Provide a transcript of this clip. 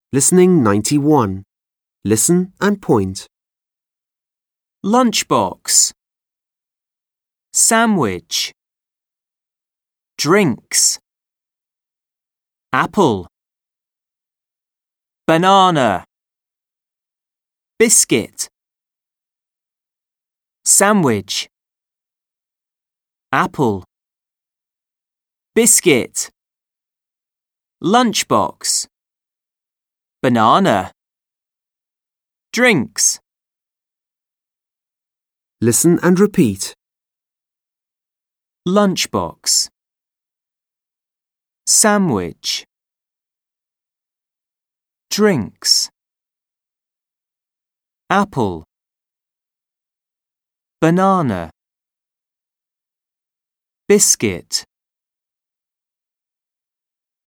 Listening 91. Listen and point. Lunchbox. Sandwich. Drinks. Apple. Banana. Biscuit. Sandwich. Apple. Biscuit. Lunchbox. Banana. Drinks. Listen and repeat. Lunchbox. Sandwich. Drinks. Apple. Banana. Biscuit.